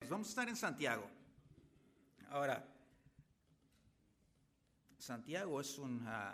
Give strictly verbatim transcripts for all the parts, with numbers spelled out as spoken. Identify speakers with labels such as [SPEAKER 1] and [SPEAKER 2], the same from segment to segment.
[SPEAKER 1] vamos a estar en Santiago. Ahora, Santiago es un... Uh,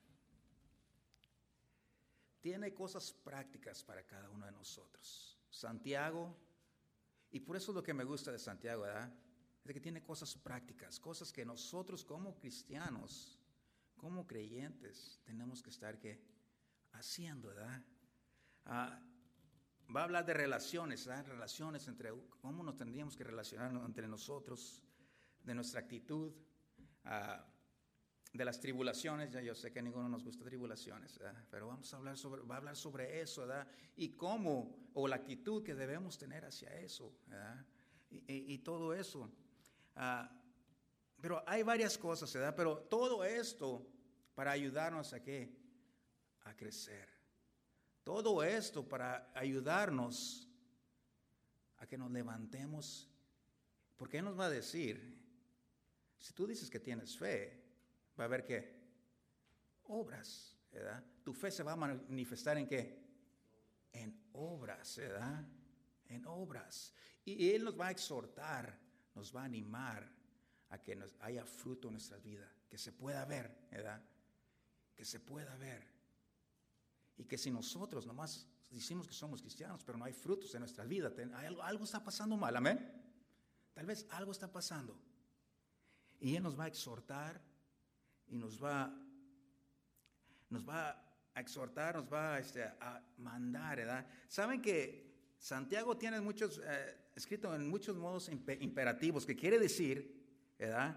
[SPEAKER 1] tiene cosas prácticas para cada uno de nosotros. Santiago, y por eso es lo que me gusta de Santiago, ¿verdad? Es que tiene cosas prácticas, cosas que nosotros como cristianos, como creyentes, tenemos que estar ¿qué? haciendo, ¿verdad? Uh, va a hablar de relaciones, ¿verdad? Relaciones entre, cómo nos tendríamos que relacionar entre nosotros, de nuestra actitud, uh, de las tribulaciones. Ya yo sé que a ninguno nos gusta tribulaciones, ¿verdad? Pero vamos a hablar sobre, va a hablar sobre eso, ¿verdad? Y cómo, o la actitud que debemos tener hacia eso, ¿verdad? Y, y, y todo eso. Uh, pero hay varias cosas, ¿verdad? Pero todo esto para ayudarnos a qué? A crecer. Todo esto para ayudarnos a que nos levantemos. Porque Él nos va a decir, si tú dices que tienes fe, va a haber ¿qué? Obras, ¿verdad? Tu fe se va a manifestar ¿en qué? En obras, ¿verdad? En obras. Y Él nos va a exhortar, nos va a animar a que nos haya fruto en nuestra vida, que se pueda ver, ¿verdad? Que se pueda ver. Y que si nosotros nomás decimos que somos cristianos, pero no hay frutos en nuestra vida, algo, algo está pasando mal, amén. Tal vez algo está pasando. Y Él nos va a exhortar y nos va, nos va a exhortar, nos va este, a mandar, ¿verdad? Saben que Santiago tiene muchos, eh, escrito en muchos modos imperativos, que quiere decir, ¿verdad?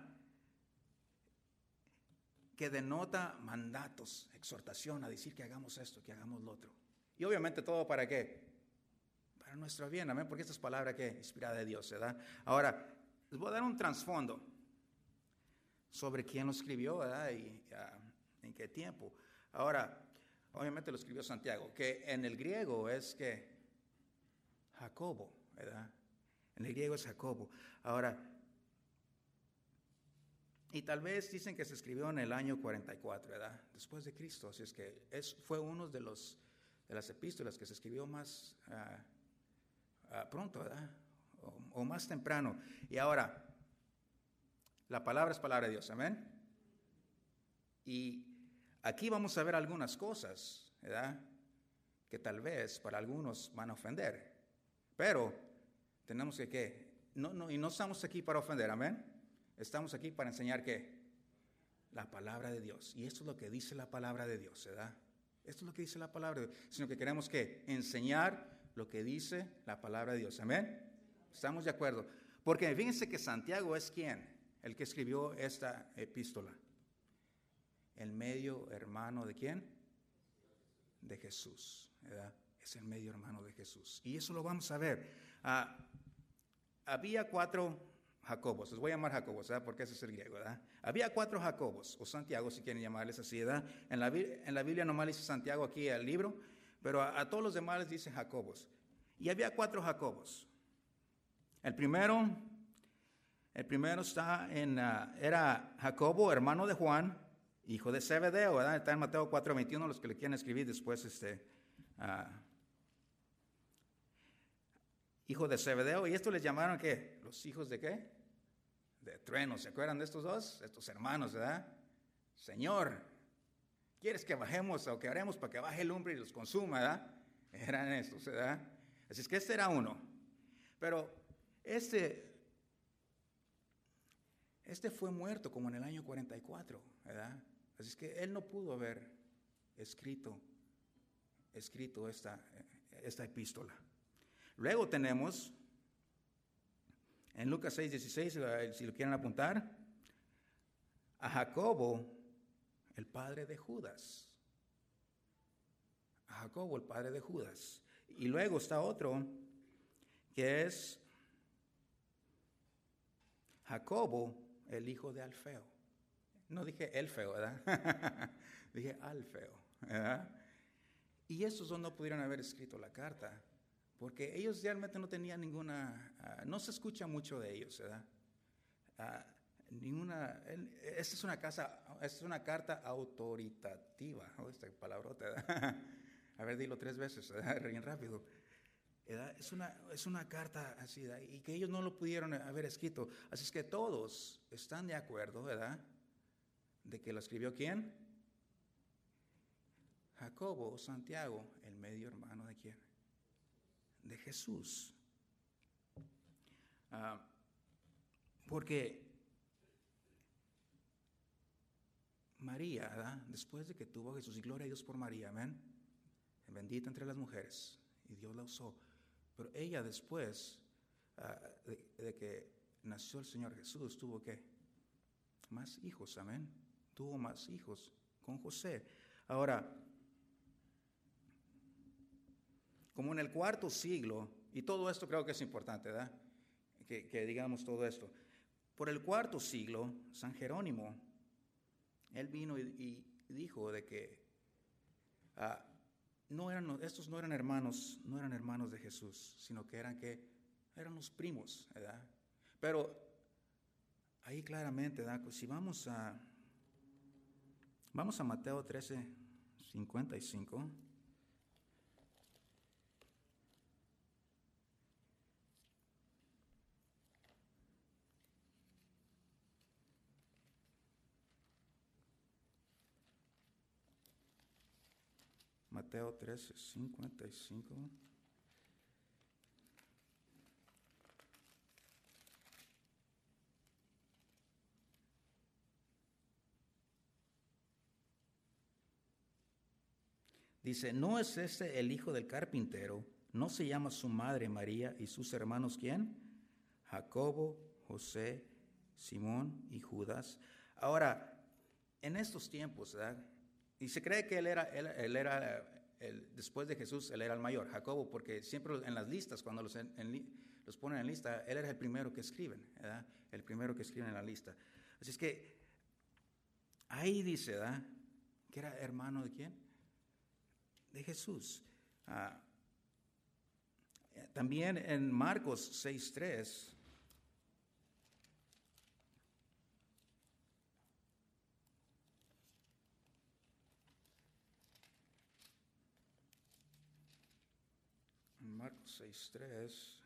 [SPEAKER 1] Que denota mandatos, exhortación a decir que hagamos esto, que hagamos lo otro. Y obviamente todo para qué? Para nuestro bien, amén, porque esta es palabra que inspirada de Dios, ¿verdad? Ahora, les voy a dar un trasfondo sobre quién lo escribió, ¿verdad? Y uh, en qué tiempo. Ahora, obviamente lo escribió Santiago, que en el griego es que Jacobo, ¿verdad? En el griego es Jacobo. Ahora, y tal vez dicen que se escribió en el año cuarenta y cuatro, ¿verdad? Después de Cristo. Así es que es, fue uno de, los, de las epístolas que se escribió más uh, uh, pronto, ¿verdad? O, o más temprano. Y ahora, la palabra es palabra de Dios, amén. Y aquí vamos a ver algunas cosas, ¿verdad? Que tal vez para algunos van a ofender. Pero tenemos que, ¿qué? No, no, y no estamos aquí para ofender, amén. Estamos aquí para enseñar ¿qué? La palabra de Dios. Y esto es lo que dice la palabra de Dios, ¿verdad? Esto es lo que dice la palabra de Dios. Sino que queremos ¿qué? Enseñar lo que dice la palabra de Dios, amén. ¿Estamos de acuerdo? Porque fíjense que Santiago es ¿quién? El que escribió esta epístola. El medio hermano de ¿quién? De Jesús, ¿verdad? Es el medio hermano de Jesús. Y eso lo vamos a ver. Uh, había cuatro Jacobos, les voy a llamar Jacobos, ¿verdad? Porque ese es el griego, ¿verdad? Había cuatro Jacobos, o Santiago, si quieren llamarles así, ¿verdad? En la, en la Biblia nomás dice Santiago aquí el libro, pero a, a todos los demás les dice Jacobos. Y había cuatro Jacobos. El primero, el primero está en, uh, era Jacobo, hermano de Juan, hijo de Zebedeo, ¿verdad? Está en Mateo cuatro veintiuno, los que le quieren escribir después, este... Uh, hijo de Zebedeo, y esto les llamaron ¿qué? Los hijos de ¿qué? De trueno. ¿Se acuerdan de estos dos? Estos hermanos, ¿verdad? Señor, ¿quieres que bajemos o que haremos para que baje el hombre y los consuma, ¿verdad? Eran estos, ¿verdad? Así es que este era uno. Pero este, este fue muerto como en el año cuarenta y cuatro, ¿verdad? Así es que él no pudo haber escrito, escrito esta, esta epístola. Luego tenemos, en Lucas seis dieciséis, si lo quieren apuntar, a Jacobo, el padre de Judas. A Jacobo, el padre de Judas. Y luego está otro, que es Jacobo, el hijo de Alfeo. No dije Elfeo, ¿verdad? Dije Alfeo, ¿verdad? Y estos dos no pudieron haber escrito la carta, porque ellos realmente no tenían ninguna, uh, no se escucha mucho de ellos, ¿verdad? Uh, ninguna, esta es una casa, esta es una carta autoritativa, oh, esta palabrota, ¿verdad? A ver, dilo tres veces, ¿verdad? Bien rápido. ¿verdad? Es una, es una carta así, ¿verdad? Y que ellos no lo pudieron haber escrito. Así es que todos están de acuerdo, ¿verdad? De que lo escribió ¿quién? Jacobo o Santiago, el medio hermano de quién? De Jesús. Uh, porque María, ¿verdad? Después de que tuvo a Jesús, y gloria a Dios por María, amén, bendita entre las mujeres, y Dios la usó, pero ella después uh, de, de que nació el Señor Jesús, tuvo ¿qué? Más hijos, amén, tuvo más hijos con José. Ahora, como en el cuarto siglo, y todo esto creo que es importante, ¿verdad? Que, que digamos todo esto. Por el cuarto siglo, San Jerónimo, él vino y, y dijo de que uh, no eran, estos no eran hermanos, no eran hermanos de Jesús, sino que eran que eran los primos, ¿verdad? Pero ahí claramente, ¿verdad? Pues si vamos a vamos a Mateo trece, cincuenta y cinco. Mateo trece, cincuenta y cinco. Dice, ¿no es este el hijo del carpintero? ¿No se llama su madre María y sus hermanos quién? Jacobo, José, Simón y Judas. Ahora, en estos tiempos, ¿verdad? Y se cree que él era, él, él era el, después de Jesús, él era el mayor, Jacobo, porque siempre en las listas, cuando los, en, en, los ponen en lista, él era el primero que escriben, ¿verdad? El primero que escriben en la lista. Así es que ahí dice, ¿verdad? Que era hermano de quién? De Jesús. Ah, también en Marcos seis tres. En Marcos seis tres.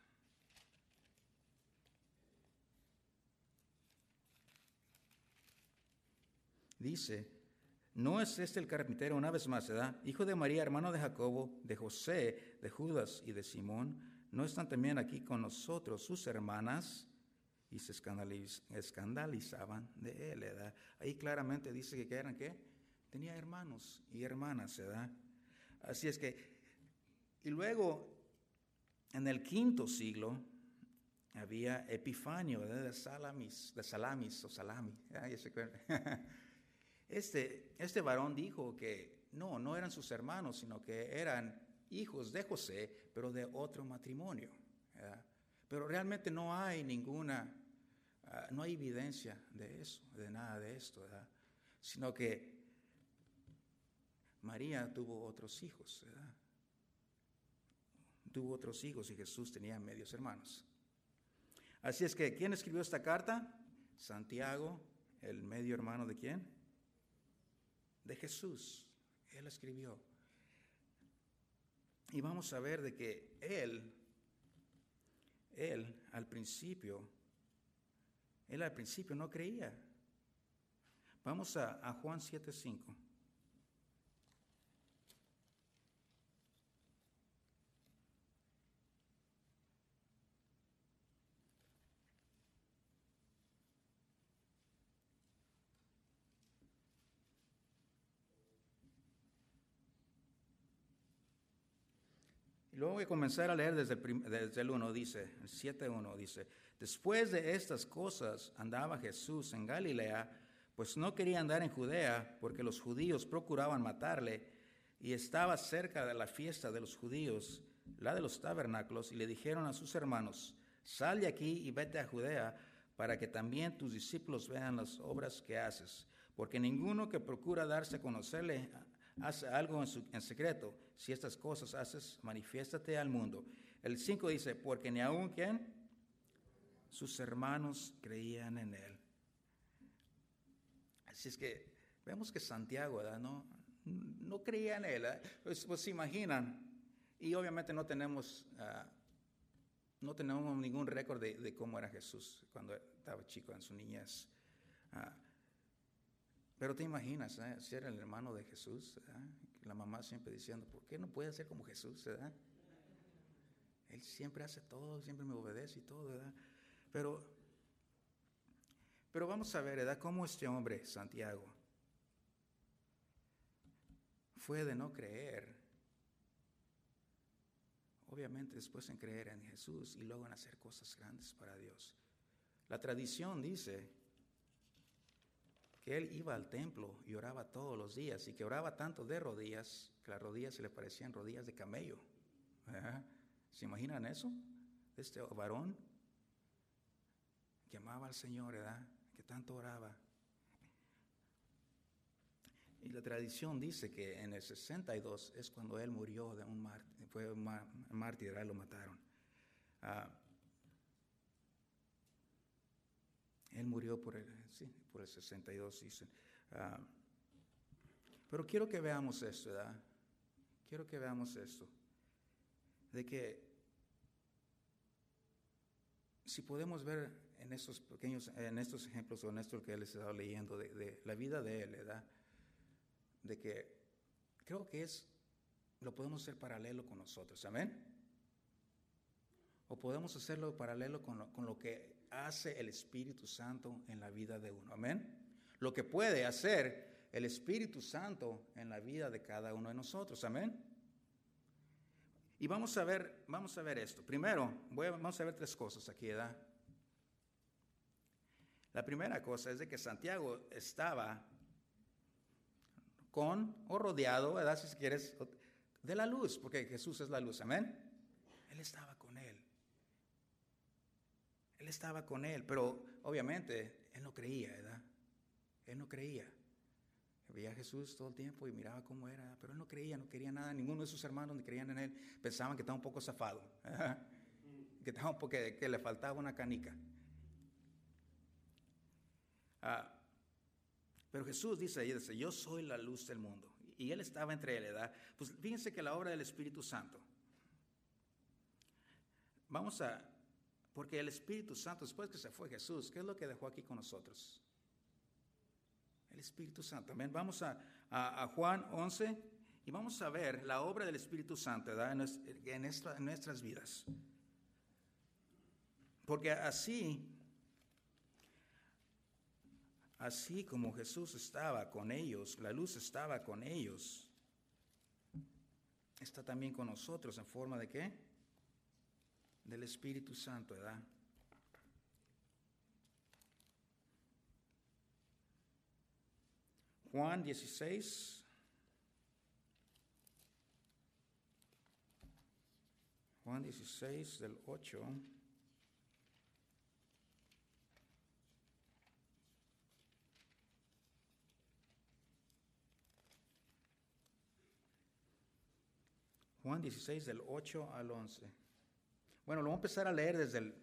[SPEAKER 1] Dice, ¿no es este el carpintero, una vez más, ¿verdad? Hijo de María, hermano de Jacobo, de José, de Judas y de Simón? ¿No están también aquí con nosotros sus hermanas? Y se escandaliz- escandalizaban de él, ¿verdad? Ahí claramente dice que eran, ¿qué? Tenía hermanos y hermanas, ¿verdad? Así es que, y luego, en el quinto siglo, había Epifanio, ¿verdad? De Salamis, de Salamis o Salami, ¿verdad? Ya se acuerdan. Este, este varón dijo que no, no eran sus hermanos, sino que eran hijos de José, pero de otro matrimonio, ¿verdad? Pero realmente no hay ninguna, uh, no hay evidencia de eso, de nada de esto, ¿verdad? Sino que María tuvo otros hijos, ¿verdad? Tuvo otros hijos y Jesús tenía medios hermanos. Así es que, ¿quién escribió esta carta? Santiago, el medio hermano de quién? De Jesús. Él escribió. Y vamos a ver de que él, él al principio, él al principio no creía. Vamos a, a Juan siete cinco. Y luego voy a comenzar a leer desde el, prim, desde el uno, dice, el siete uno, dice, después de estas cosas andaba Jesús en Galilea, pues no quería andar en Judea, porque los judíos procuraban matarle, y estaba cerca de la fiesta de los judíos, la de los tabernáculos, y le dijeron a sus hermanos, sal de aquí y vete a Judea, para que también tus discípulos vean las obras que haces, porque ninguno que procura darse a conocerle hace algo en, su, en secreto. Si estas cosas haces, manifiéstate al mundo. El cinco dice, porque ni aun ¿quién? Sus hermanos creían en él. Así es que vemos que Santiago, ¿verdad? No, no creía en él. Pues, pues se imaginan. Y obviamente no tenemos uh, no tenemos ningún récord de, de cómo era Jesús cuando estaba chico en su niñez. Ah, pero te imaginas, ¿eh? Ser el hermano de Jesús, ¿verdad? La mamá siempre diciendo, ¿por qué no puede ser como Jesús, verdad? Él siempre hace todo, siempre me obedece y todo, ¿verdad? Pero, pero vamos a ver, ¿verdad? Cómo este hombre, Santiago, fue de no creer, obviamente después en creer en Jesús y luego en hacer cosas grandes para Dios. La tradición dice que él iba al templo y oraba todos los días, y que oraba tanto de rodillas que las rodillas se le parecían rodillas de camello. ¿Verdad? ¿Se imaginan eso? Este varón que amaba al Señor, ¿verdad? Que tanto oraba. Y la tradición dice que en el sesenta y dos es cuando él murió de un mártir, fue un mártir, ¿verdad? Lo mataron. Uh, él murió por el, sí, por el sesenta y dos, dicen. Uh, pero quiero que veamos esto, ¿verdad? Quiero que veamos esto. De que si podemos ver en estos pequeños, en estos ejemplos o en esto que él les estaba leyendo, de, de la vida de él, ¿verdad? De que creo que es, lo podemos hacer paralelo con nosotros, ¿amén? O podemos hacerlo paralelo con lo, con lo que hace el Espíritu Santo en la vida de uno, ¿amén? Lo que puede hacer el Espíritu Santo en la vida de cada uno de nosotros, ¿amén? Y vamos a ver, vamos a ver esto. Primero, voy a, vamos a ver tres cosas aquí, ¿verdad? La primera cosa es de que Santiago estaba con o rodeado, ¿verdad? Si quieres, de la luz, porque Jesús es la luz, amén. Él estaba con él. Él estaba con él, pero obviamente él no creía, ¿verdad? Él no creía. Veía a Jesús todo el tiempo y miraba cómo era, pero él no creía, no quería nada. Ninguno de sus hermanos ni creían en él. Pensaban que estaba un poco zafado, ¿verdad? Que, estaba un poco, que, que le faltaba una canica. Ah, pero Jesús dice ahí, dice, yo soy la luz del mundo. Y él estaba entre él, ¿verdad? Pues fíjense que la obra del Espíritu Santo. Vamos a, porque el Espíritu Santo, después que se fue Jesús, ¿qué es lo que dejó aquí con nosotros? El Espíritu Santo, amén. Vamos a, a, a Juan once y vamos a ver la obra del Espíritu Santo, ¿verdad? En, en, nuestra, en nuestras vidas. Porque así, así como Jesús estaba con ellos, la luz estaba con ellos, está también con nosotros en forma de ¿qué? Del Espíritu Santo, ¿verdad? Juan dieciséis. Juan dieciséis del ocho. Juan dieciséis del ocho al once. Bueno, lo voy a empezar a leer desde el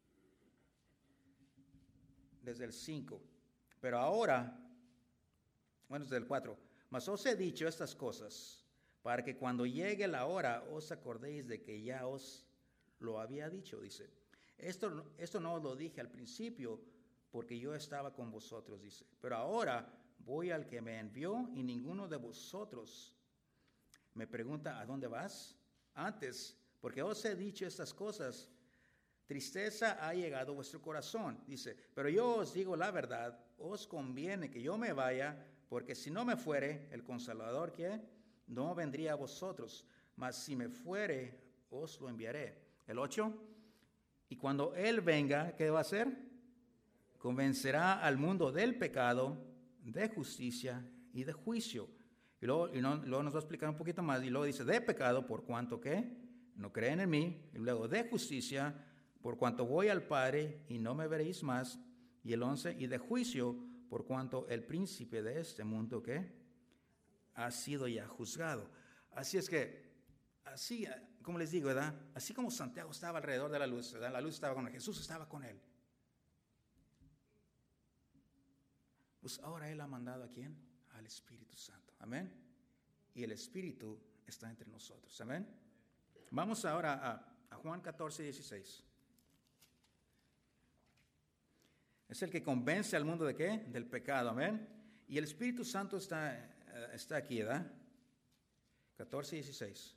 [SPEAKER 1] desde el cinco. Pero ahora, bueno, desde el cuatro. Mas os he dicho estas cosas, para que cuando llegue la hora os acordéis de que ya os lo había dicho, dice. Esto, esto no os lo dije al principio, porque yo estaba con vosotros, dice. Pero ahora voy al que me envió, y ninguno de vosotros me pregunta, ¿a dónde vas? Antes, porque os he dicho estas cosas, tristeza ha llegado a vuestro corazón, dice. Pero yo os digo la verdad, os conviene que yo me vaya, porque si no me fuere, el Consolador, ¿qué? No vendría a vosotros, mas si me fuere, os lo enviaré. El ocho. Y cuando Él venga, ¿qué va a hacer? Convencerá al mundo del pecado, de justicia y de juicio. Y luego, y no, luego nos va a explicar un poquito más. Y luego dice, de pecado, por cuanto ¿qué? No creen en mí. Y luego de justicia, por cuanto voy al Padre y no me veréis más. Y el once, y de juicio, por cuanto el príncipe de este mundo, ¿qué? Ha sido ya juzgado. Así es que, así, como les digo, ¿verdad? Así como Santiago estaba alrededor de la luz, ¿verdad? La luz estaba con él, Jesús estaba con él. Pues ahora Él ha mandado ¿a quién? Al Espíritu Santo. Amén. Y el Espíritu está entre nosotros. Amén. Vamos ahora a a Juan catorce, dieciséis. Es el que convence al mundo de qué? Del pecado, amén. Y el Espíritu Santo está, está aquí, ¿verdad? catorce, dieciséis.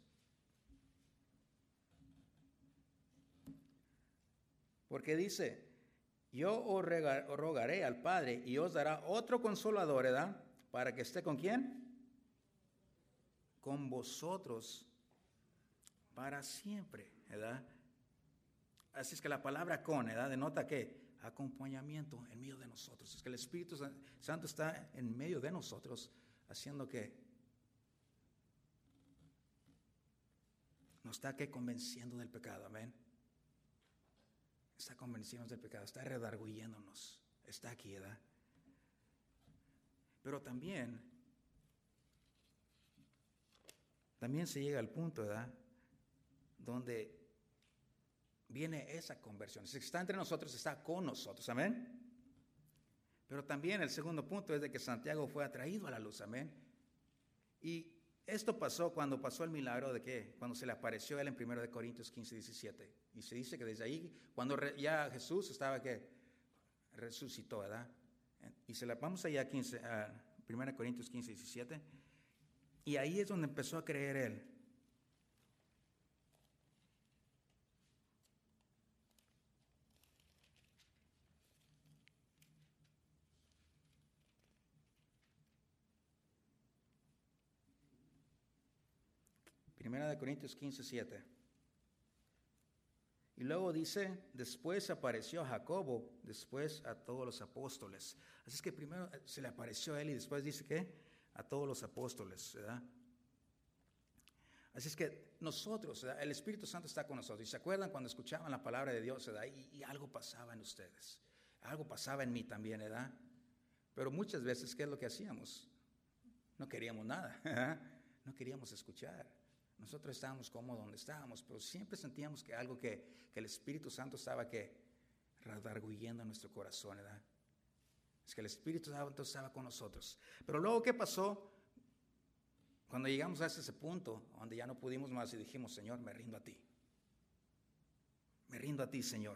[SPEAKER 1] Porque dice, yo os rogaré al Padre y os dará otro consolador, ¿verdad? Para que esté con quién? Con vosotros para siempre, ¿verdad? Así es que la palabra con, ¿verdad? Denota que acompañamiento en medio de nosotros. Es que el Espíritu Santo está en medio de nosotros, haciendo que nos está que convenciendo del pecado, amén. Está convenciéndonos del pecado, está redarguyéndonos, está aquí, ¿verdad? Pero también, también se llega al punto, ¿verdad? Donde viene esa conversión. Si está entre nosotros, está con nosotros, amén. Pero también el segundo punto es de que Santiago fue atraído a la luz, amén. Y esto pasó cuando pasó el milagro de que, cuando se le apareció a él en primero de Corintios quince, diecisiete. Y se dice que desde ahí, cuando re, ya Jesús estaba que resucitó, ¿verdad? Y se la vamos allá a, quince, a primero de Corintios quince, diecisiete. Y ahí es donde empezó a creer él. Primera de Corintios quince, siete. Y luego dice, después apareció a Jacobo, después a todos los apóstoles. Así es que primero se le apareció a él y después dice que a todos los apóstoles, ¿verdad? Así es que nosotros, ¿verdad? El Espíritu Santo está con nosotros. ¿Y se acuerdan cuando escuchaban la palabra de Dios, ¿verdad? Y, y algo pasaba en ustedes. Algo pasaba en mí también, ¿verdad? Pero muchas veces, ¿qué es lo que hacíamos? No queríamos nada, ¿verdad? No queríamos escuchar. Nosotros estábamos cómodos donde estábamos, pero siempre sentíamos que algo que, que el Espíritu Santo estaba que redarguyendo en nuestro corazón, ¿verdad? Es que el Espíritu Santo estaba con nosotros. Pero luego, ¿qué pasó? Cuando llegamos a ese punto, donde ya no pudimos más y dijimos, Señor, me rindo a ti. Me rindo a ti, Señor.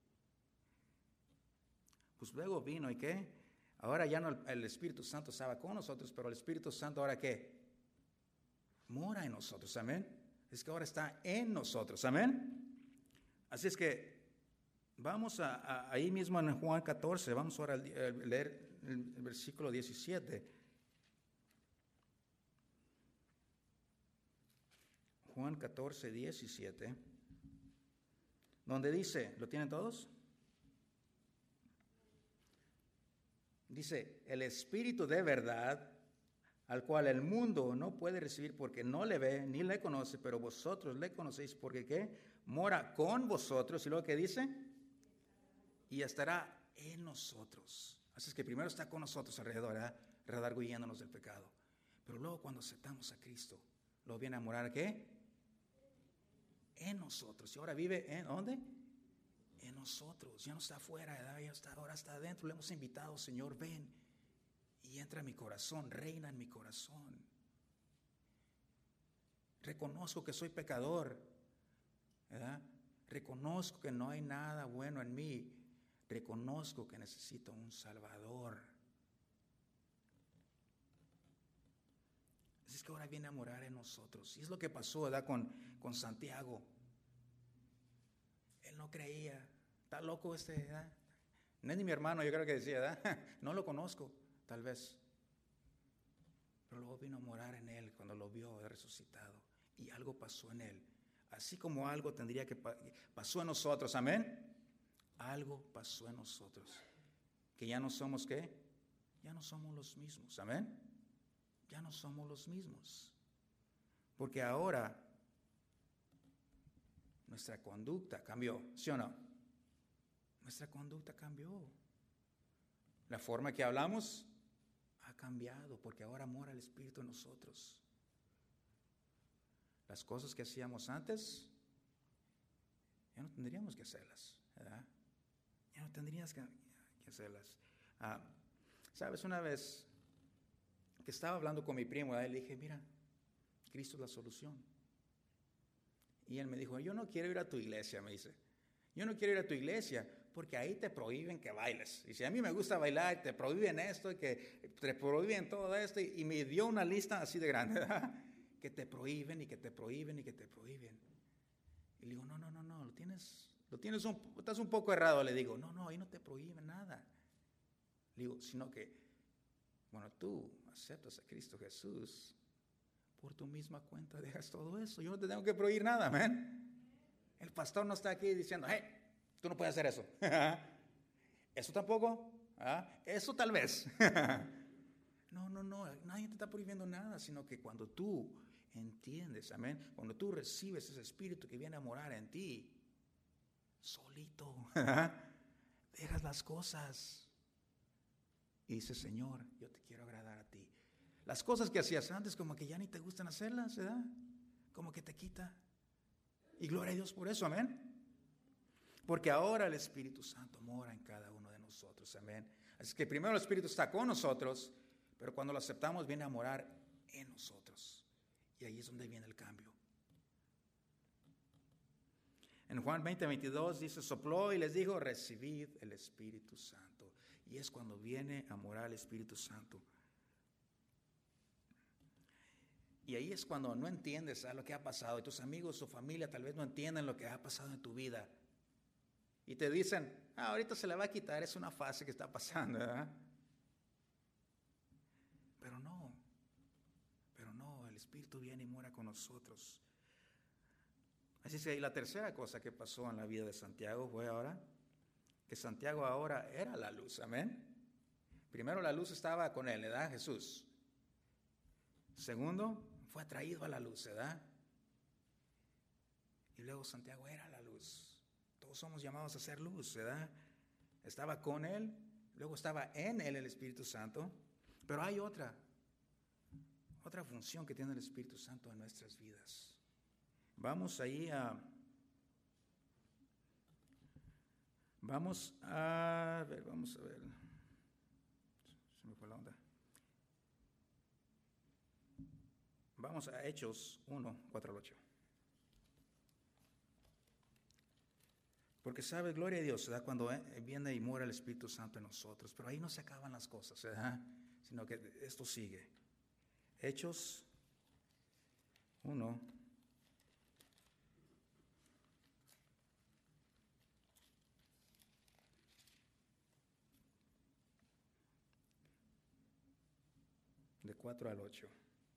[SPEAKER 1] Pues luego vino, ¿y qué? Ahora ya no el, el Espíritu Santo estaba con nosotros, pero el Espíritu Santo ahora ¿qué? Mora en nosotros, amén. Es que ahora está en nosotros, amén. Así es que vamos a, a ahí mismo en Juan catorce, vamos ahora a leer el, el versículo diecisiete. Juan catorce, diecisiete, donde dice, ¿lo tienen todos? Dice, el Espíritu de verdad, al cual el mundo no puede recibir porque no le ve ni le conoce, pero vosotros le conocéis porque ¿qué? Mora con vosotros. ¿Y luego qué dice? Y estará en nosotros. Así es que primero está con nosotros alrededor, ¿verdad? Redarguyéndonos del pecado. Pero luego cuando aceptamos a Cristo, lo viene a morar ¿qué? En nosotros. Y ahora vive en ¿dónde? En nosotros. Ya no está afuera, ¿verdad? Ya está, ahora está adentro. Le hemos invitado, Señor, ven. Y entra en mi corazón, reina en mi corazón. Reconozco que soy pecador, ¿verdad? Reconozco que no hay nada bueno en mí. Reconozco que necesito un Salvador. Así es que ahora viene a morar en nosotros. Y es lo que pasó, ¿verdad? Con, con Santiago. Él no creía. Está loco este, ¿verdad? No es ni mi hermano, yo creo que decía, ¿verdad? No lo conozco. Tal vez. Pero luego vino a morar en él cuando lo vio resucitado. Y algo pasó en él. Así como algo tendría que pa- pasó en nosotros. Amén. Algo pasó en nosotros. Que ya no somos ¿qué? Ya no somos los mismos. Amén. Ya no somos los mismos. Porque ahora nuestra conducta cambió. ¿Sí o no? Nuestra conducta cambió. La forma que hablamos ha cambiado porque ahora mora el Espíritu en nosotros. Las cosas que hacíamos antes, ya no tendríamos que hacerlas, ¿verdad? Ya no tendrías que, que hacerlas. Ah, Sabes, una vez que estaba hablando con mi primo, ¿verdad? Le dije, mira, Cristo es la solución. Y él me dijo, yo no quiero ir a tu iglesia, me dice. Yo no quiero ir a tu iglesia porque ahí te prohíben que bailes. Y si a mí me gusta bailar, te prohíben esto y que te prohíben todo esto. Y, y me dio una lista así de grande, ¿verdad? Que te prohíben y que te prohíben y que te prohíben. Y le digo, no, no, no, no, lo tienes, lo tienes un, estás un poco errado. Le digo, no, no, ahí no te prohíben nada. Le digo, sino que, bueno, tú aceptas a Cristo Jesús, por tu misma cuenta dejas todo eso. Yo no te tengo que prohibir nada, amén. El pastor no está aquí diciendo, hey, tú no puedes hacer eso. Eso tampoco. ¿Ah? Eso tal vez. No, no, no. Nadie te está prohibiendo nada, sino que cuando tú entiendes, amén, cuando tú recibes ese espíritu que viene a morar en ti, solito, dejas las cosas y dices, Señor, yo te quiero agradar a ti. Las cosas que hacías antes como que ya ni te gustan hacerlas, ¿verdad? Como que te quita. Y gloria a Dios por eso, amén. Porque ahora el Espíritu Santo mora en cada uno de nosotros, amén. Así que primero el Espíritu está con nosotros, pero cuando lo aceptamos viene a morar en nosotros. Y ahí es donde viene el cambio. En Juan veinte, veintidós dice, sopló y les dijo, recibid el Espíritu Santo. Y es cuando viene a morar el Espíritu Santo. Y ahí es cuando no entiendes, ¿sabes?, lo que ha pasado. Y tus amigos o familia tal vez no entienden lo que ha pasado en tu vida. Y te dicen, ah, ahorita se le va a quitar, es una fase que está pasando, ¿verdad? Pero no, pero no, el Espíritu viene y mora con nosotros. Así que la tercera cosa que pasó en la vida de Santiago fue ahora, que Santiago ahora era la luz, amén. Primero la luz estaba con él, ¿verdad? Jesús. Segundo, fue atraído a la luz, ¿verdad? Y luego Santiago era la luz. Todos somos llamados a ser luz, ¿verdad? Estaba con él, luego estaba en él el Espíritu Santo, pero hay otra, otra función que tiene el Espíritu Santo en nuestras vidas. Vamos ahí a, vamos a ver, vamos a ver, se me fue la onda. Vamos a Hechos uno, cuatro al ocho. Porque sabe, gloria a Dios, ¿verdad?, cuando viene y mora el Espíritu Santo en nosotros. Pero ahí no se acaban las cosas, ¿verdad?, sino que esto sigue. Hechos uno. De cuatro al ocho.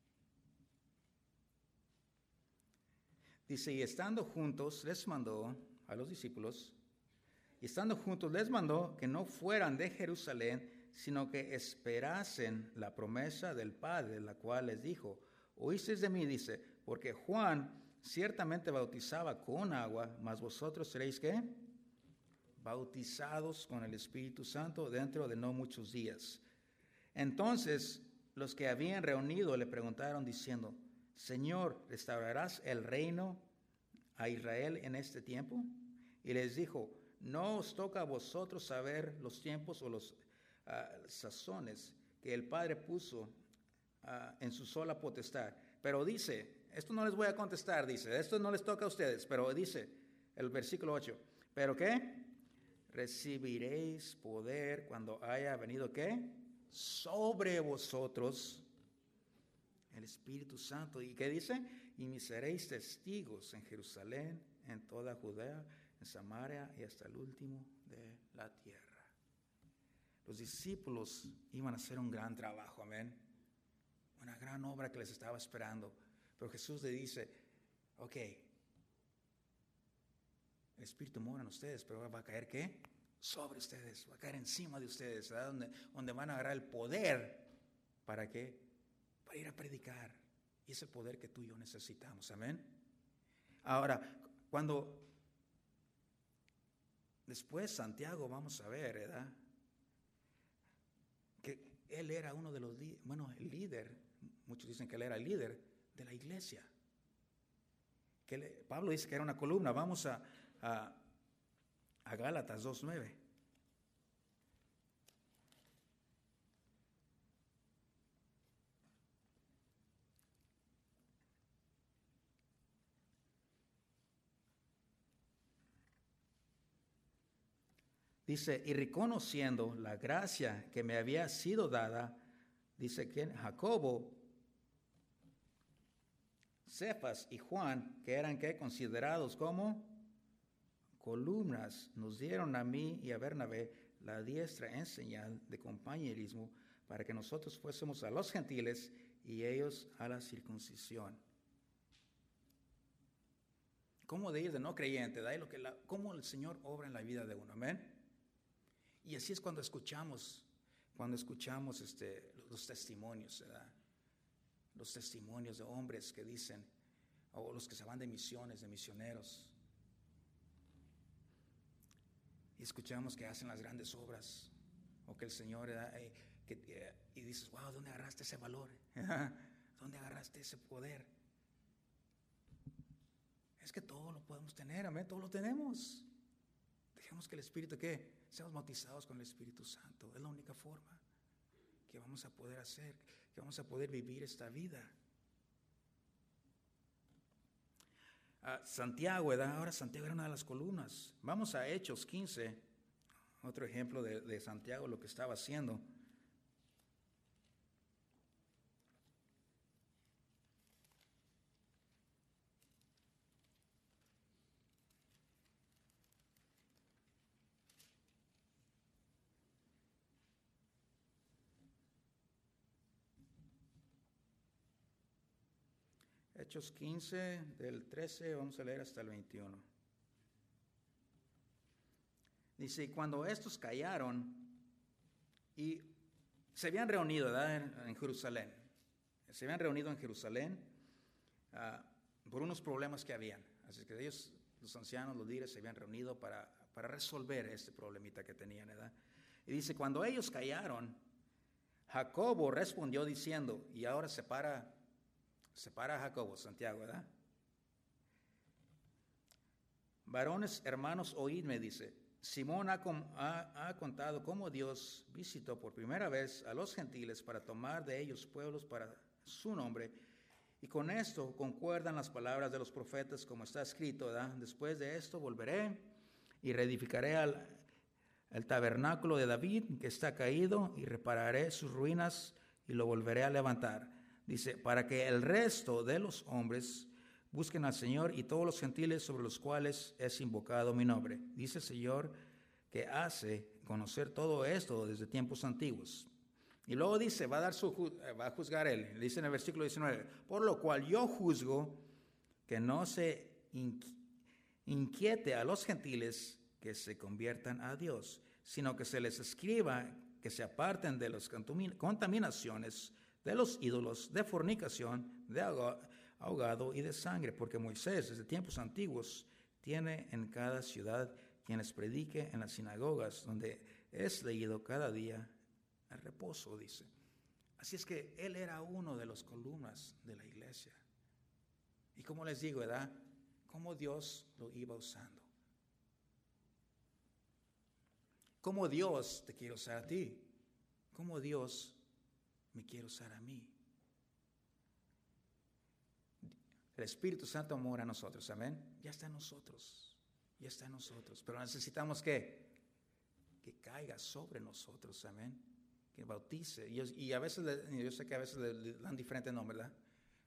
[SPEAKER 1] Dice, y estando juntos les mandó a los discípulos, y estando juntos les mandó que no fueran de Jerusalén, sino que esperasen la promesa del Padre, la cual les dijo, oísteis de mí, dice, porque Juan ciertamente bautizaba con agua, mas vosotros seréis, ¿qué?, bautizados con el Espíritu Santo dentro de no muchos días. Entonces los que habían reunido le preguntaron diciendo, Señor, ¿restaurarás el reino a Israel en este tiempo? Y les dijo, no os toca a vosotros saber los tiempos o los uh, sazones que el Padre puso uh, en su sola potestad. Pero dice, esto no les voy a contestar, dice, esto no les toca a ustedes, pero dice el versículo ocho, ¿pero qué? Recibiréis poder cuando haya venido, ¿qué?, sobre vosotros el Espíritu Santo. ¿Y qué dice? Y me seréis testigos en Jerusalén, en toda Judea, en Samaria y hasta el último de la tierra. Los discípulos iban a hacer un gran trabajo, amén. Una gran obra que les estaba esperando. Pero Jesús le dice, ok, el Espíritu mora en ustedes, pero va a caer, ¿qué?, sobre ustedes, va a caer encima de ustedes, ¿verdad? Donde, donde van a agarrar el poder. ¿Para qué? Para ir a predicar. Y es el poder que tú y yo necesitamos, amén. Ahora, cuando después Santiago, vamos a ver, ¿verdad?, que él era uno de los, bueno, el líder, muchos dicen que él era el líder de la iglesia. Que él, Pablo dice que era una columna. Vamos a, a A Gálatas dos nueve. Dice, y reconociendo la gracia que me había sido dada, dice que Jacobo, Cefas y Juan, que eran ¿qué? Considerados como columnas, nos dieron a mí y a Bernabé la diestra en señal de compañerismo para que nosotros fuésemos a los gentiles y ellos a la circuncisión. ¿Cómo de ir de no creyente? ¿Da? Lo que la, ¿Cómo el Señor obra en la vida de uno? Amén. Y así es cuando escuchamos, cuando escuchamos este, los testimonios, ¿verdad? Los testimonios de hombres que dicen, o los que se van de misiones, de misioneros. Y escuchamos que hacen las grandes obras, o que el Señor, eh, que, eh, y dices, wow, ¿dónde agarraste ese valor? ¿Dónde agarraste ese poder? Es que todo lo podemos tener, amén, todo lo tenemos. Dejemos que el Espíritu, ¿qué? Seamos bautizados con el Espíritu Santo. Es la única forma que vamos a poder hacer, que vamos a poder vivir esta vida. Uh, Santiago, ¿verdad? Ahora Santiago era una de las columnas. Vamos a Hechos quince, otro ejemplo de, de Santiago, lo que estaba haciendo. Hechos quince, del trece, vamos a leer hasta el veintiuno. Dice, y cuando estos callaron, y se habían reunido, ¿verdad? En, en Jerusalén, se habían reunido en Jerusalén uh, por unos problemas que habían. Así que ellos, los ancianos, los líderes, se habían reunido para, para resolver este problemita que tenían, ¿verdad? Y dice, cuando ellos callaron, Jacobo respondió diciendo, y ahora se para... Separa a Jacobo, Santiago, ¿verdad? Varones, hermanos, oídme, dice. Simón ha, ha, ha contado cómo Dios visitó por primera vez a los gentiles para tomar de ellos pueblos para su nombre. Y con esto concuerdan las palabras de los profetas, como está escrito, ¿verdad? Después de esto volveré y reedificaré al, el tabernáculo de David, que está caído, y repararé sus ruinas y lo volveré a levantar. Dice, para que el resto de los hombres busquen al Señor y todos los gentiles sobre los cuales es invocado mi nombre. Dice el Señor que hace conocer todo esto desde tiempos antiguos. Y luego dice, va a, dar su, va a juzgar él. Dice en el versículo diecinueve, por lo cual yo juzgo que no se inquiete a los gentiles que se conviertan a Dios, sino que se les escriba que se aparten de las contaminaciones, de los ídolos, de fornicación, de ahogado y de sangre, porque Moisés desde tiempos antiguos tiene en cada ciudad quien les predique en las sinagogas, donde es leído cada día el reposo, dice. Así es que él era uno de las columnas de la iglesia. Y como les digo, ¿verdad? Cómo Dios lo iba usando. Cómo Dios te quiere usar a ti. Cómo Dios me quiere usar a mí. El Espíritu Santo mora en nosotros, amén. Ya está en nosotros, ya está en nosotros. Pero necesitamos que, que caiga sobre nosotros, amén. Que bautice. Y, y a veces, le, yo sé que a veces le, le dan diferentes nombres, ¿verdad?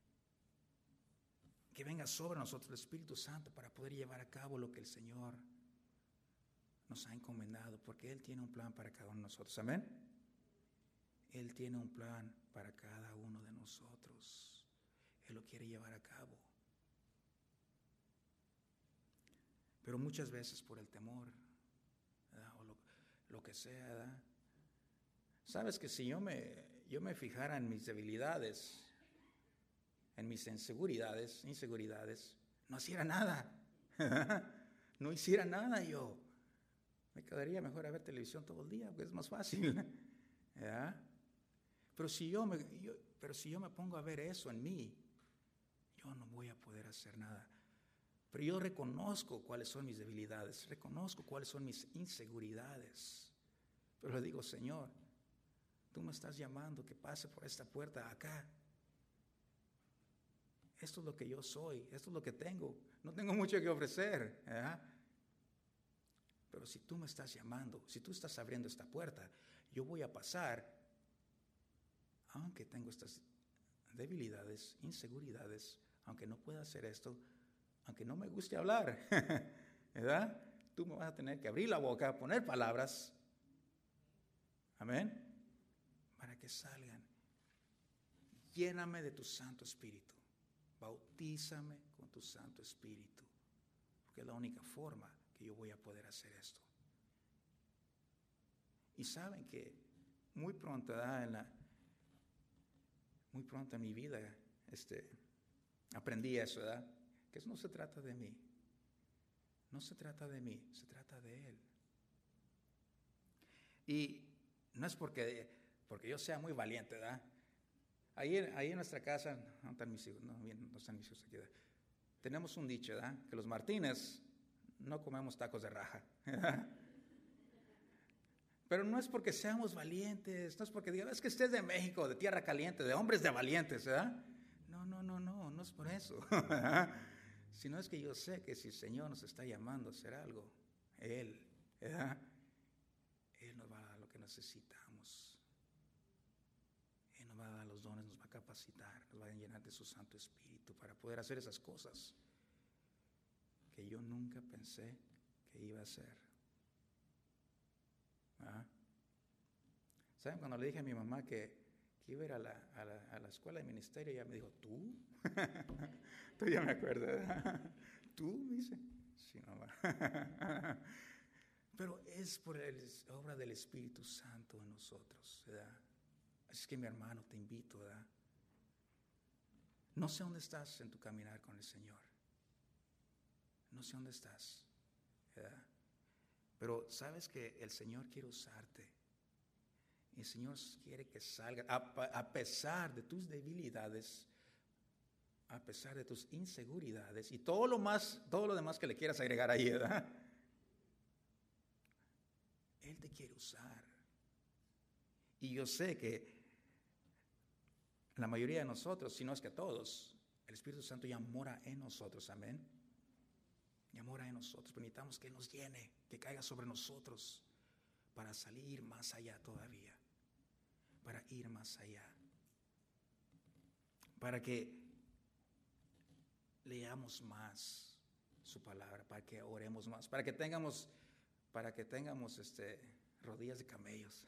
[SPEAKER 1] Que venga sobre nosotros el Espíritu Santo para poder llevar a cabo lo que el Señor nos ha encomendado, porque Él tiene un plan para cada uno de nosotros, amén. Él tiene un plan para cada uno de nosotros. Él lo quiere llevar a cabo. Pero muchas veces por el temor, ¿verdad? O lo, lo que sea, ¿verdad? Sabes que si yo me, yo me fijara en mis debilidades, en mis inseguridades, inseguridades, no hiciera nada. No hiciera nada yo. Me quedaría mejor a ver televisión todo el día, porque es más fácil. ¿Ya? Pero si yo me, yo, pero si yo me pongo a ver eso en mí, yo no voy a poder hacer nada. Pero yo reconozco cuáles son mis debilidades, reconozco cuáles son mis inseguridades. Pero le digo, Señor, tú me estás llamando que pase por esta puerta acá. Esto es lo que yo soy, esto es lo que tengo. No tengo mucho que ofrecer, ¿eh? Pero si tú me estás llamando, si tú estás abriendo esta puerta, yo voy a pasar, aunque tengo estas debilidades, inseguridades, aunque no pueda hacer esto, aunque no me guste hablar, ¿verdad? Tú me vas a tener que abrir la boca, poner palabras, amén, para que salgan. Lléname de tu Santo Espíritu, bautízame con tu Santo Espíritu, porque es la única forma que yo voy a poder hacer esto. Y saben que muy pronto, ¿verdad? En la, muy pronto en mi vida, este, aprendí eso, ¿verdad? Que eso no se trata de mí, no se trata de mí, se trata de Él. Y no es porque, porque yo sea muy valiente, ¿verdad? Ahí, ahí en nuestra casa, no están mis hijos, no, bien, no están mis hijos aquí, ¿verdad? Tenemos un dicho, ¿verdad? Que los Martínez no comemos tacos de raja, ¿verdad? Pero no es porque seamos valientes, no es porque digan, es que estés de México, de tierra caliente, de hombres de valientes, ¿verdad? No, no, no, no, no es por eso, sino es que yo sé que si el Señor nos está llamando a hacer algo, Él, ¿verdad? Él nos va a dar lo que necesitamos. Él nos va a dar los dones, nos va a capacitar, nos va a llenar de su Santo Espíritu para poder hacer esas cosas que yo nunca pensé que iba a hacer. ¿Ah? ¿Saben? Cuando le dije a mi mamá que, que iba a ir a la, a, la, a la escuela de ministerio, ella me dijo, ¿tú? Tú ya me acuerdo, ¿verdad? ¿Tú? Me dice, sí, mamá. Pero es por la obra del Espíritu Santo en nosotros, ¿verdad? Así que mi hermano, te invito, ¿verdad? No sé dónde estás en tu caminar con el Señor. No sé dónde estás, ¿verdad? Pero sabes que el Señor quiere usarte. El Señor quiere que salga, a, a pesar de tus debilidades, a pesar de tus inseguridades y todo lo más, todo lo demás que le quieras agregar ahí, ¿verdad? Él te quiere usar. Y yo sé que la mayoría de nosotros, si no es que todos, el Espíritu Santo ya mora en nosotros, amén. Ya mora en nosotros, pero necesitamos que Él nos llene, que caiga sobre nosotros para salir más allá todavía, para ir más allá, para que leamos más su palabra, para que oremos más, para que tengamos, para que tengamos este, rodillas de camellos.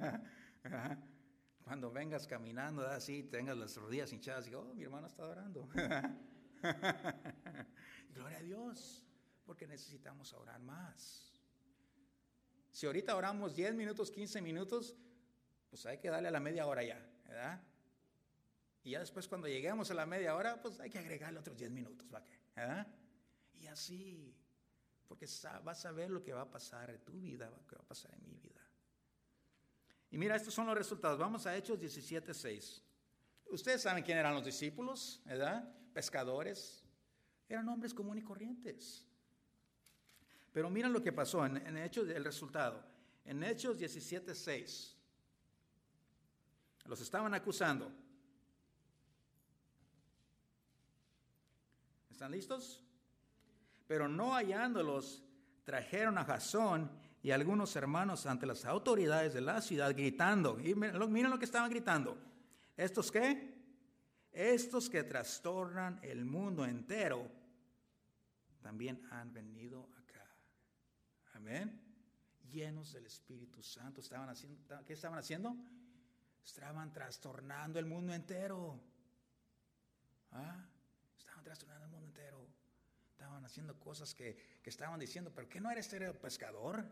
[SPEAKER 1] Cuando vengas caminando así, tengas las rodillas hinchadas y oh, mi hermano está orando. Gloria a Dios, porque necesitamos orar más. Si ahorita oramos diez minutos, quince minutos, pues hay que darle a la media hora ya, ¿verdad? Y ya después cuando lleguemos a la media hora, pues hay que agregarle otros diez minutos, ¿verdad? Y así, porque vas a ver lo que va a pasar en tu vida, lo que va a pasar en mi vida. Y mira, estos son los resultados. Vamos a Hechos diecisiete seis. Ustedes saben quién eran los discípulos, ¿verdad? Pescadores. Eran hombres comunes y corrientes. Pero miren lo que pasó en, en Hechos, el resultado. En Hechos diecisiete seis. Los estaban acusando. ¿Están listos? Pero no hallándolos, trajeron a Jasón y algunos hermanos ante las autoridades de la ciudad gritando. Y miren, miren lo que estaban gritando. ¿Estos qué? Estos que trastornan el mundo entero también han venido acá. Amén. Llenos del Espíritu Santo. Estaban haciendo, ¿qué estaban haciendo? Estaban trastornando el mundo entero. ¿Ah? Estaban trastornando el mundo entero. Estaban haciendo cosas que, que estaban diciendo, ¿pero qué no era este era pescador?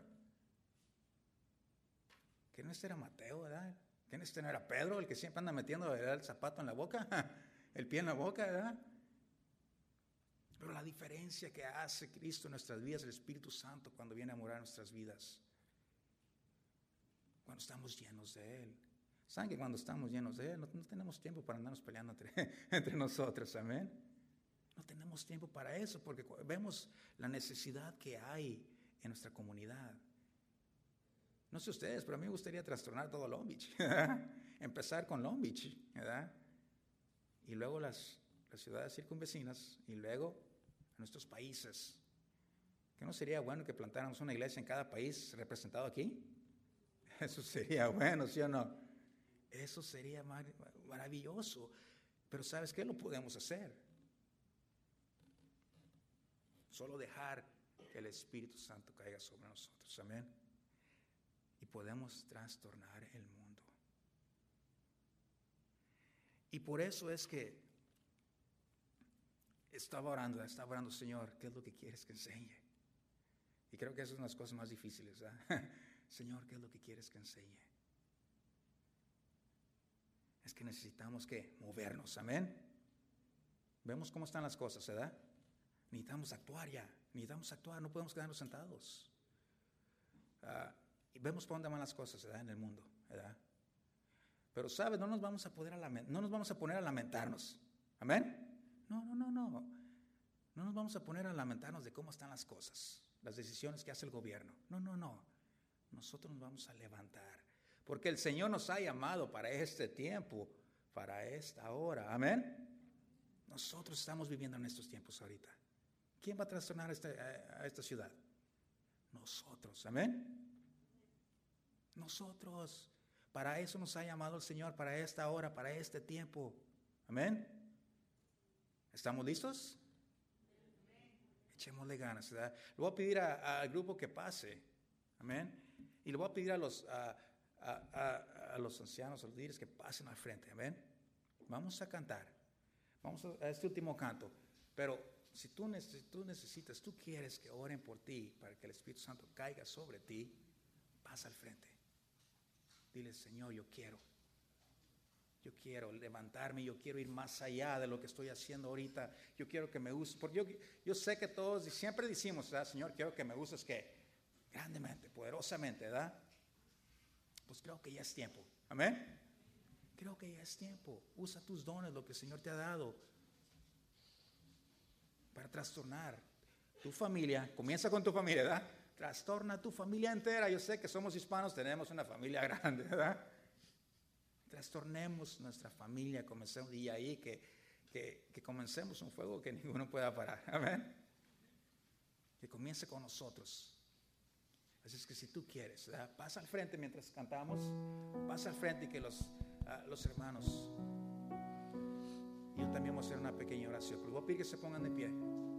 [SPEAKER 1] ¿Que no este era Mateo, verdad? ¿Que no este no era Pedro, el que siempre anda metiendo, ¿verdad?, el zapato en la boca, el pie en la boca, ¿verdad? Pero la diferencia que hace Cristo en nuestras vidas, el Espíritu Santo, cuando viene a morar en nuestras vidas, cuando estamos llenos de Él. ¿Saben que cuando estamos llenos de Él no, no tenemos tiempo para andarnos peleando entre, entre nosotros? Amén. No tenemos tiempo para eso porque vemos la necesidad que hay en nuestra comunidad. No sé ustedes, pero a mí me gustaría trastornar todo Long Beach. Empezar con Long Beach, ¿verdad? Y luego las, las ciudades circunvecinas y luego nuestros países. ¿Que no sería bueno que plantáramos una iglesia en cada país representado aquí? Eso sería bueno, ¿sí o no? Eso sería mar- maravilloso. Pero ¿sabes qué? Lo podemos hacer. Solo dejar que el Espíritu Santo caiga sobre nosotros. Amén. Y podemos trastornar el mundo. Y por eso es que estaba orando, estaba orando, Señor, ¿qué es lo que quieres que enseñe? Y creo que eso es una de las cosas más difíciles, ¿verdad? Señor, ¿qué es lo que quieres que enseñe? Es que necesitamos que movernos, amén. Vemos cómo están las cosas, ¿verdad? Necesitamos actuar ya, necesitamos actuar, no podemos quedarnos sentados. Uh, y vemos por dónde van las cosas, ¿verdad? En el mundo, ¿verdad? Pero, ¿sabes? No nos vamos a poder a lament- no nos vamos a poner a lamentarnos, amén. No, no, no, no. No nos vamos a poner a lamentarnos de cómo están las cosas, las decisiones que hace el gobierno. No, no, no. Nosotros nos vamos a levantar. Porque el Señor nos ha llamado para este tiempo, para esta hora. Amén. Nosotros estamos viviendo en estos tiempos ahorita. ¿Quién va a trastornar este, a, a esta ciudad? Nosotros. Amén. Nosotros. Para eso nos ha llamado el Señor, para esta hora, para este tiempo. Amén. ¿Estamos listos? Echémosle ganas, ¿verdad? Le voy a pedir a, al grupo que pase. Amén. Y le voy a pedir a los... A, A, a, a los ancianos, a los líderes que pasen al frente, amén. Vamos a cantar, vamos a, a este último canto, pero si tú, neces, tú necesitas, tú quieres que oren por ti para que el Espíritu Santo caiga sobre ti, pasa al frente. Dile, Señor, yo quiero, yo quiero levantarme, yo quiero ir más allá de lo que estoy haciendo ahorita, yo quiero que me uses, porque yo, yo sé que todos siempre decimos, ¿verdad? Señor, quiero que me uses, ¿qué? Grandemente, poderosamente, ¿verdad? Pues creo que ya es tiempo. Amén. Creo que ya es tiempo. Usa tus dones, lo que el Señor te ha dado, para trastornar tu familia. Comienza con tu familia, ¿verdad? Trastorna tu familia entera. Yo sé que somos hispanos, tenemos una familia grande, ¿verdad? Trastornemos nuestra familia, comencemos, y ahí que, que, que comencemos un fuego que ninguno pueda parar. Amén. Que comience con nosotros. Así es que si tú quieres, ¿verdad? Pasa al frente mientras cantamos, pasa al frente y que los, uh, los hermanos, yo también voy a hacer una pequeña oración, pero voy a pedir que se pongan de pie.